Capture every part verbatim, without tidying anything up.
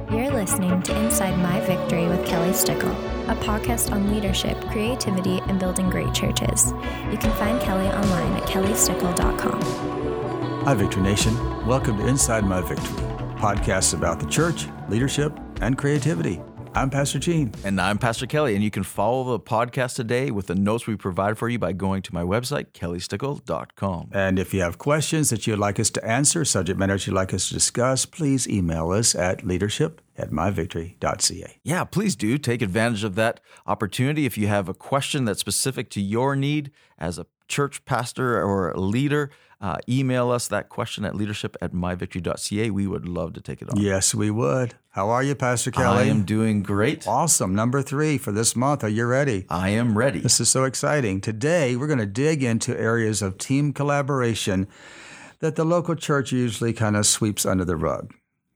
You're listening to Inside My Victory with Kelly Stickle, a podcast on leadership, creativity, and building great churches. You can find Kelly online at kelly stickle dot com. Hi, Victory Nation. Welcome to Inside My Victory, podcasts about the church, leadership, and creativity. I'm Pastor Gene. And I'm Pastor Kelly, and you can follow the podcast today with the notes we provide for you by going to my website, kelly stickle dot com. And if you have questions that you'd like us to answer, subject matters you'd like us to discuss, please email us at leadership at my victory dot c a. Yeah, please do take advantage of that opportunity. If you have a question that's specific to your need as a church pastor or a leader, uh, email us that question at leadership at my victory dot c a. We would love to take it on. Yes, we would. How are you, Pastor Kelly? I am doing great. Awesome. Number three for this month. Are you ready? I am ready. This is so exciting. Today, we're going to dig into areas of team collaboration that the local church usually kind of sweeps under the rug.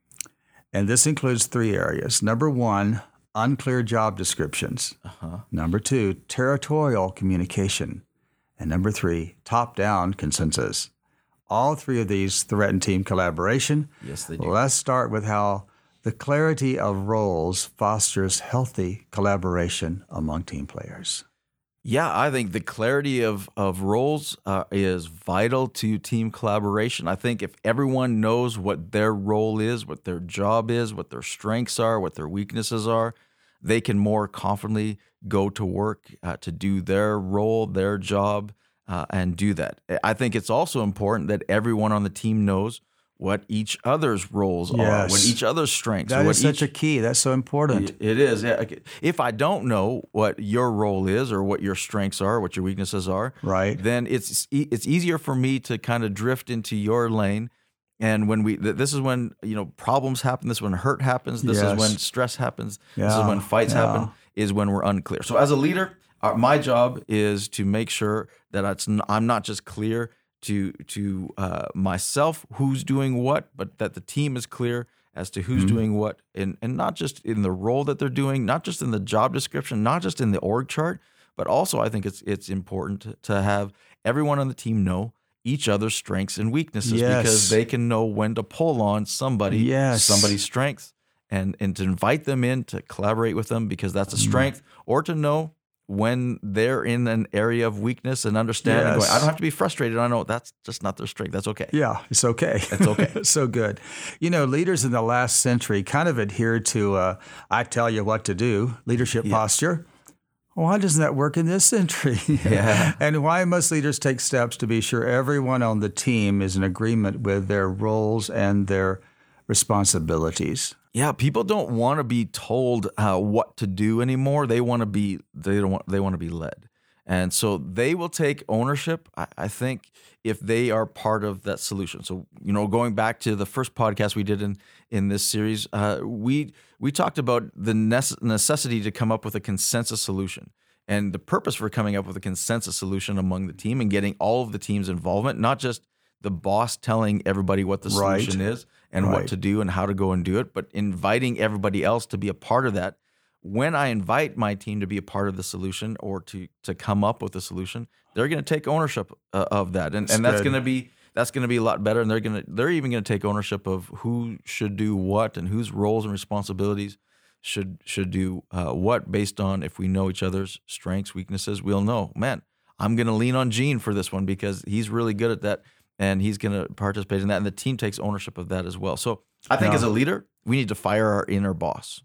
And this includes three areas. Number one, unclear job descriptions. Uh-huh. Number two, territorial communication. And number three, top-down consensus. All three of these threaten team collaboration. Yes, they do. Let's start with how the clarity of roles fosters healthy collaboration among team players. Yeah, I think the clarity of, of roles uh, is vital to team collaboration. I think if everyone knows what their role is, what their job is, what their strengths are, what their weaknesses are, they can more confidently go to work uh, to do their role, their job, uh, and do that. I think it's also important that everyone on the team knows what each other's roles Yes. are, what each other's strengths That are. is such a key. That's so important. It is. Yeah. If I don't know what your role is or what your strengths are, what your weaknesses are, Right. then it's it's easier for me to kind of drift into your lane. And when we, this is when, you know, problems happen. This is when hurt happens. This Yes. is when stress happens. This Yeah. is when fights Yeah. happen, is when we're unclear. So as a leader, uh, my job is to make sure that it's, I'm not just clear to to uh, myself who's doing what, but that the team is clear as to who's Mm-hmm. doing what, and, and not just in the role that they're doing, not just in the job description, not just in the org chart, but also I think it's it's important to, to have everyone on the team know each other's strengths and weaknesses Yes. because they can know when to pull on somebody, Yes. somebody's strengths, and, and to invite them in to collaborate with them because that's a strength, or to know when they're in an area of weakness and understand and Yes. going, I don't have to be frustrated. I know that's just not their strength. That's okay. Yeah, it's okay. It's okay. So good. You know, leaders in the last century kind of adhered to, uh, I tell you what to do, leadership Yeah. posture. Why doesn't that work in this century? Yeah. And why must leaders take steps to be sure everyone on the team is in agreement with their roles and their responsibilities? Yeah, people don't want to be told uh, what to do anymore. They want to be they don't want they want to be led, and so they will take ownership. I, I think if they are part of that solution. So you know, going back to the first podcast we did in in this series, uh, we we talked about the nece- necessity to come up with a consensus solution, and the purpose for coming up with a consensus solution among the team and getting all of the team's involvement, not just the boss telling everybody what the solution Right. is and Right. what to do and how to go and do it, but inviting everybody else to be a part of that. When I invite my team to be a part of the solution or to to come up with a solution, they're going to take ownership uh, of that, and That's and that's good. going to be that's going to be a lot better. And they're going to they're even going to take ownership of who should do what and whose roles and responsibilities should should do uh, what based on if we know each other's strengths, weaknesses. We'll know, man, I'm going to lean on Gene for this one because he's really good at that. And he's going to participate in that, and the team takes ownership of that as well. So I think Yeah. as a leader, we need to fire our inner boss.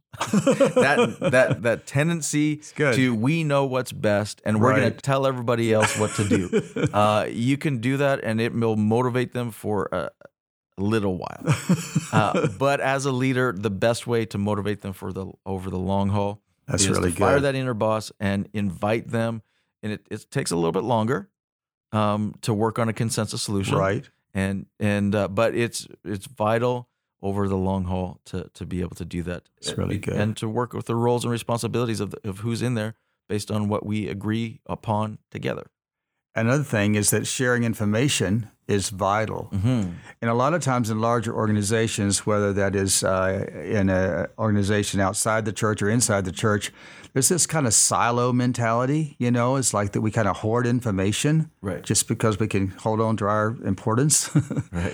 that that that tendency good. to we know what's best, and we're going Right. to tell everybody else what to do. uh, you can do that, and it will motivate them for a little while. Uh, but as a leader, the best way to motivate them for the over the long haul That's is really to fire good. that inner boss and invite them. And it, it takes a little bit longer um, to work on a consensus solution, Right. And and uh, but it's it's vital over the long haul to to be able to do that. It's really good. And to work with the roles and responsibilities of the, of who's in there based on what we agree upon together. Another thing is that sharing information is vital. Mm-hmm. And a lot of times in larger organizations, whether that is uh, in an organization outside the church or inside the church, there's this kind of silo mentality, you know, it's like that we kind of hoard information Right. just because we can hold on to our importance. Right.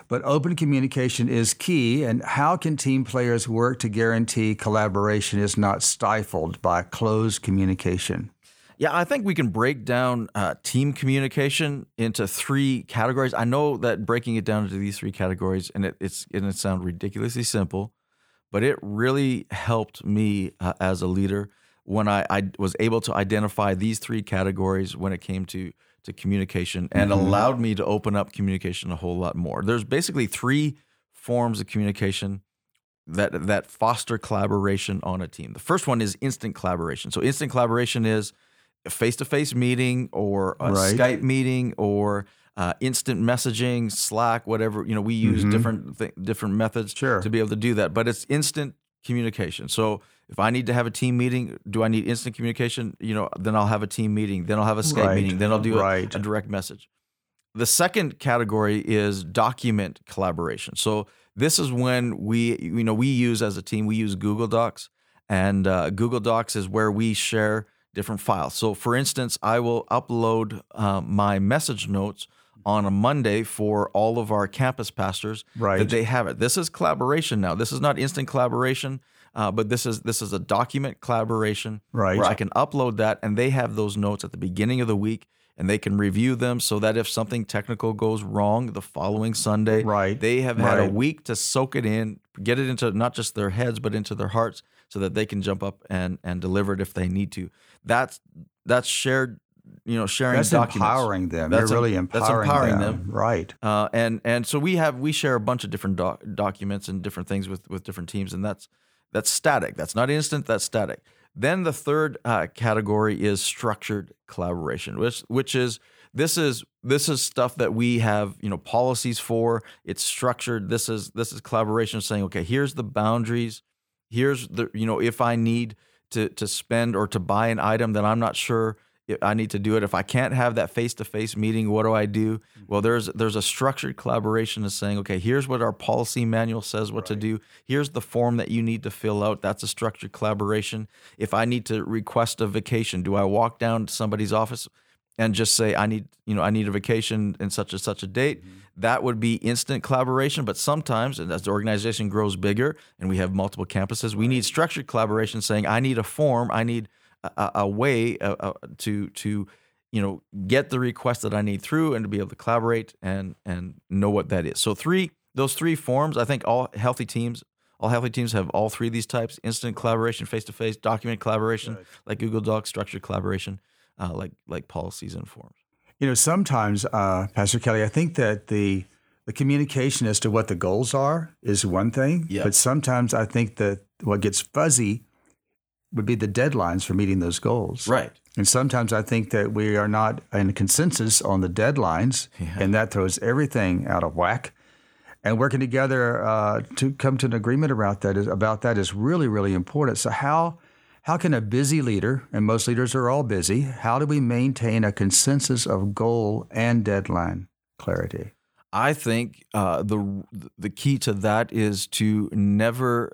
but open communication is key. And how can team players work to guarantee collaboration is not stifled by closed communication? Yeah, I think we can break down uh, team communication into three categories. I know that breaking it down into these three categories, and it, it's and it sounds ridiculously simple, but it really helped me uh, as a leader when I, I was able to identify these three categories when it came to, to communication, and mm-hmm. allowed me to open up communication a whole lot more. There's basically three forms of communication that that foster collaboration on a team. The first one is instant collaboration. So instant collaboration is a face-to-face meeting or a right. Skype meeting or uh, instant messaging, Slack, whatever. You know, we use mm-hmm. different th- different methods sure. to be able to do that. But it's instant communication. So if I need to have a team meeting, do I need instant communication? You know, then I'll have a team meeting. Then I'll have a Skype right. meeting. Then I'll do right. a, a direct message. The second category is document collaboration. So this is when we, you know, we use as a team, we use Google Docs, and uh, Google Docs is where we share different files. So for instance, I will upload uh, my message notes on a Monday for all of our campus pastors right. that they have it. This is collaboration now. This is not instant collaboration, uh, but this is this is a document collaboration right. where I can upload that, and they have those notes at the beginning of the week, and they can review them so that if something technical goes wrong the following Sunday, right. they have had right. a week to soak it in, get it into not just their heads, but into their hearts so that they can jump up and, and deliver it if they need to. That's that's shared, you know, sharing that's documents. empowering them. That's They're really em- empowering, that's empowering them. them. Right. Uh, and and so we have we share a bunch of different doc- documents and different things with, with different teams, and that's that's static. That's not instant. That's static. Then the third uh, category is structured collaboration, which which is this is this is stuff that we have, you know, policies for. It's structured. This is this is collaboration, saying, okay, here's the boundaries. Here's the, you know, if I need to to spend or to buy an item that I'm not sure if I need to do it. If I can't have that face-to-face meeting, what do I do? Well, there's there's a structured collaboration of saying, okay, here's what our policy manual says what right. to do. Here's the form that you need to fill out. That's a structured collaboration. If I need to request a vacation, do I walk down to somebody's office and just say, I need, you know, I need a vacation in such and such a date? Mm-hmm. That would be instant collaboration. But sometimes, and as the organization grows bigger and we have multiple campuses, we need structured collaboration saying, I need a form, I need a, a way uh, uh, to, to, you know, get the request that I need through and to be able to collaborate and, and know what that is. So three, those three forms, I think all healthy teams, all healthy teams have all three of these types: instant collaboration, face-to-face, document collaboration, right. like Google Docs, structured collaboration, Uh, like like policies and forms. You know, sometimes, uh, Pastor Kelly, I think that the the communication as to what the goals are is one thing, yep. but sometimes I think that what gets fuzzy would be the deadlines for meeting those goals. Right. And sometimes I think that we are not in consensus on the deadlines, yeah. and that throws everything out of whack. And working together uh, to come to an agreement about that is about that is really, really important. So how How can a busy leader, and most leaders are all busy, how do we maintain a consensus of goal and deadline clarity? I think uh, the the key to that is to never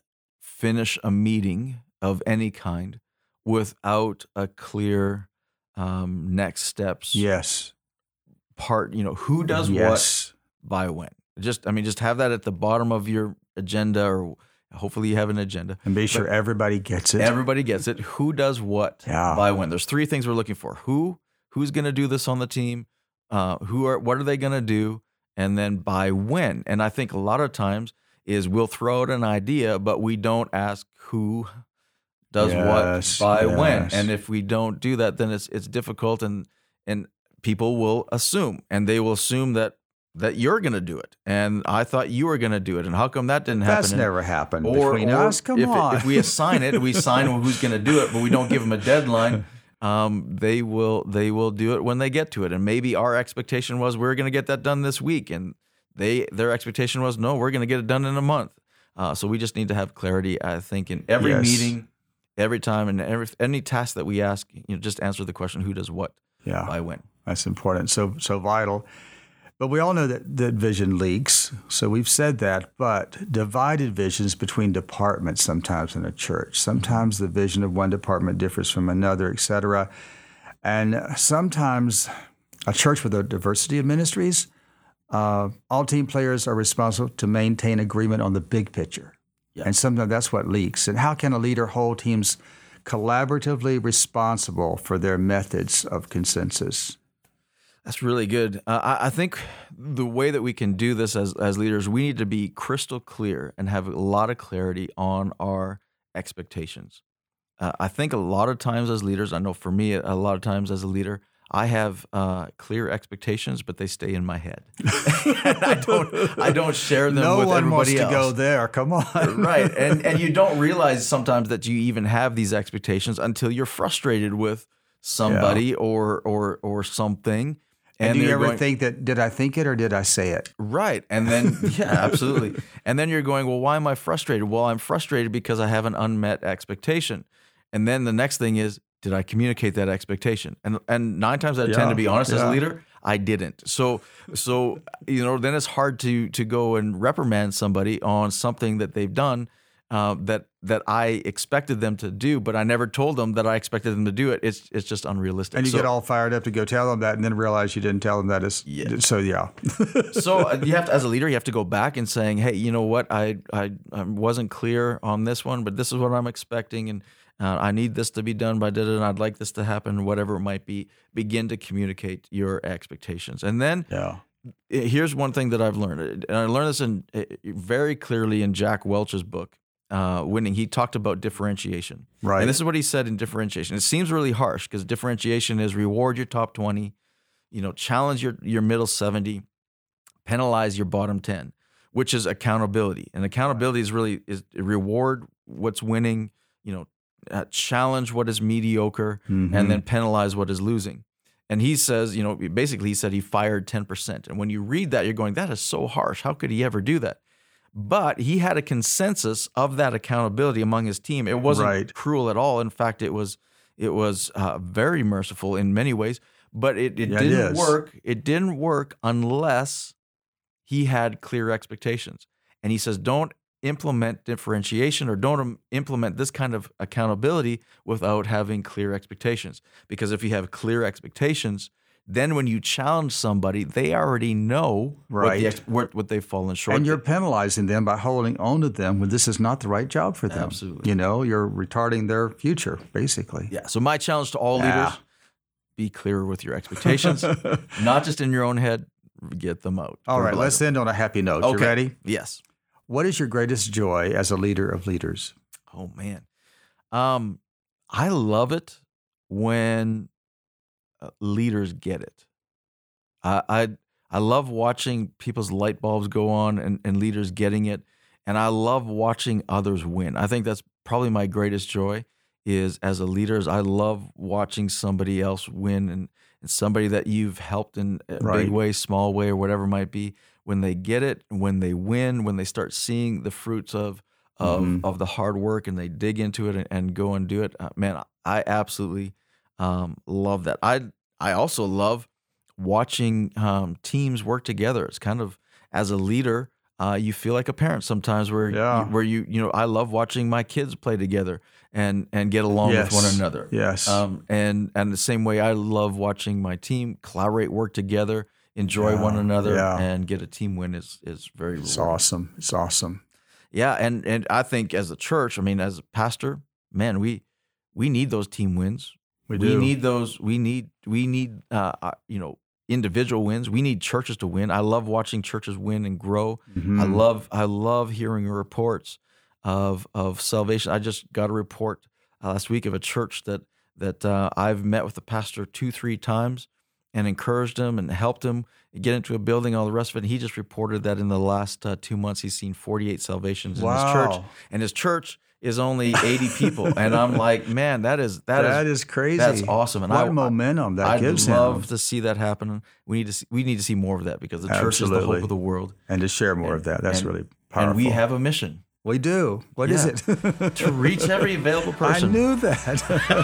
finish a meeting of any kind without a clear um, next steps. Yes. Part, you know, who does yes. what by when. Just, I mean, just have that at the bottom of your agenda, or hopefully you have an agenda. And be sure but everybody gets it. Everybody gets it. Who does what yeah. by when. There's three things we're looking for. Who, who's going to do this on the team? Uh, who are, what are they going to do? And then by when. And I think a lot of times is we'll throw out an idea, but we don't ask who does yes, what by yes. when. And if we don't do that, then it's it's difficult, and and people will assume, and they will assume that that you're going to do it, and I thought you were going to do it, and how come that didn't happen? That's and, never happened or, between or us. Come if on. It, if we assign it, we assign who's going to do it, but we don't give them a deadline. Um, they will they will do it when they get to it, and maybe our expectation was we're going to get that done this week, and they their expectation was no, we're going to get it done in a month. Uh, so we just need to have clarity, I think, in every yes. meeting, every time, and every any task that we ask. You know, just answer the question: who does what yeah. by when. That's important. So so vital. But we all know that, that vision leaks, so we've said that, but divided visions between departments sometimes in a church. Sometimes the vision of one department differs from another, et cetera. And sometimes a church with a diversity of ministries Uh, all team players are responsible to maintain agreement on the big picture. Yeah. And sometimes that's what leaks. And how can a leader hold teams collaboratively responsible for their methods of consensus? That's really good. Uh, I, I think the way that we can do this as, as leaders, we need to be crystal clear and have a lot of clarity on our expectations. Uh, I think a lot of times as leaders, I know for me, a lot of times as a leader, I have uh, clear expectations, but they stay in my head. I don't, I don't share them no with one everybody wants to else. go there. Come on. Right. And and you don't realize sometimes that you even have these expectations until you're frustrated with somebody Yeah. or or or something. And, do you you're ever going, think that, did I think it or did I say it? Right. And then, yeah, absolutely. And then you're going, well, why am I frustrated? Well, I'm frustrated because I have an unmet expectation. And then the next thing is, did I communicate that expectation? And and nine times out of Yeah, ten, to be honest, as yeah. a leader, I didn't. So so you know, then it's hard to to go and reprimand somebody on something that they've done uh, that that I expected them to do, but I never told them that I expected them to do it. It's it's just unrealistic. And you so, get all fired up to go tell them that and then realize you didn't tell them that. Is, Yeah. So, yeah. so uh, you have to, as a leader, you have to go back and saying, hey, you know what, I I, I wasn't clear on this one, but this is what I'm expecting, and uh, I need this to be done by da da, and I'd like this to happen, whatever it might be. Begin to communicate your expectations, and then Yeah. here's one thing that I've learned, and I learned this in very clearly in Jack Welch's book, uh, Winning. He talked about differentiation, Right. and this is what he said in differentiation. It seems really harsh because differentiation is reward your top twenty, you know, challenge your your middle seventy, penalize your bottom ten, which is accountability. And accountability is really is reward what's winning, you know, uh, challenge what is mediocre, Mhm. and then penalize what is losing. And he says, you know, basically he said he fired ten percent. And when you read that, you're going, that is so harsh. How could he ever do that? But he had a consensus of that accountability among his team. It wasn't Right. cruel at all. In fact, it was it was uh, very merciful in many ways. But it, it Yeah, it didn't is. work. It didn't work unless he had clear expectations. And he says, don't implement differentiation or don't im- implement this kind of accountability without having clear expectations. Because if you have clear expectations, then when you challenge somebody, they already know what, Right. the ex- what, what they've fallen short. And you're penalizing them by holding on to them when this is not the right job for them. Absolutely. You know, you're retarding their future, basically. Yeah. So my challenge to all Yeah. leaders, be clear with your expectations, not just in your own head, get them out. All right, Verbalize let's them. end on a happy note. Okay. You ready? Yes. What is your greatest joy as a leader of leaders? Oh man, um, I love it when uh, leaders get it. I, I I love watching people's light bulbs go on and, and leaders getting it, and I love watching others win. I think that's probably my greatest joy. Is as a leader, is I love watching somebody else win, and, and somebody that you've helped in a Right. big way, small way, or whatever it might be. When they get it, when they win, when they start seeing the fruits of of, Mhm. of the hard work and they dig into it and, and go and do it, uh, man, I absolutely um, love that. I I also love watching um, teams work together. It's kind of, as a leader, uh, you feel like a parent sometimes where Yeah. you, where you you know I love watching my kids play together and and get along Yes. with one another. Yes. Um, and and the same way I love watching my team collaborate, work together, enjoy Yeah, one another, yeah. and get a team win is is very It's rewarding. awesome. It's awesome. Yeah, and and I think as a church, I mean, as a pastor, man, we we need those team wins. We We do. need those. We need we need uh, uh, you know individual wins. We need churches to win. I love watching churches win and grow. Mhm. I love I love hearing reports of of salvation. I just got a report uh, last week of a church that that uh, I've met with the pastor two three times and encouraged him and helped him get into a building, all the rest of it. And he just reported that in the last uh, two months he's seen forty-eight salvations in his church, Wow. and his church is only eighty people. And I'm like, man, that is that is That is crazy. that's awesome. And what I, momentum that I'd gives love him. to see that happen. We need to see, we need to see more of that because the church is the Absolutely. hope of the world, And to share more of that. That's and- really powerful. and we have a mission We do. What is Yeah. it? to reach every available I person knew that.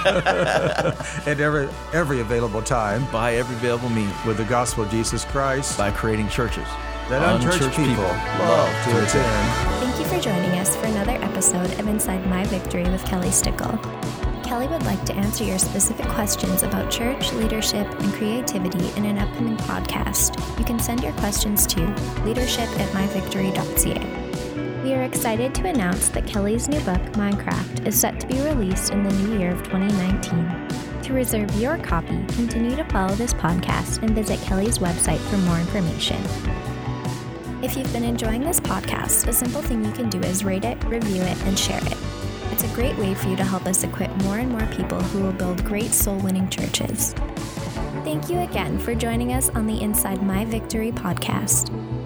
At every every available time by every available means with the gospel of Jesus Christ by creating churches that unchurched people love to attend. Thank you for joining us for another episode of Inside My Victory with Kelly Stickle. Kelly would like to answer your specific questions about church, leadership, and creativity in an upcoming podcast. You can send your questions to leadership at my victory dot c a. We are excited to announce that Kelly's new book, Minecraft, is set to be released in the new year of twenty nineteen. To reserve your copy, continue to follow this podcast and visit Kelly's website for more information. If you've been enjoying this podcast, a simple thing you can do is rate it, review it, and share it. It's a great way for you to help us equip more and more people who will build great soul-winning churches. Thank you again for joining us on the Inside My Victory podcast.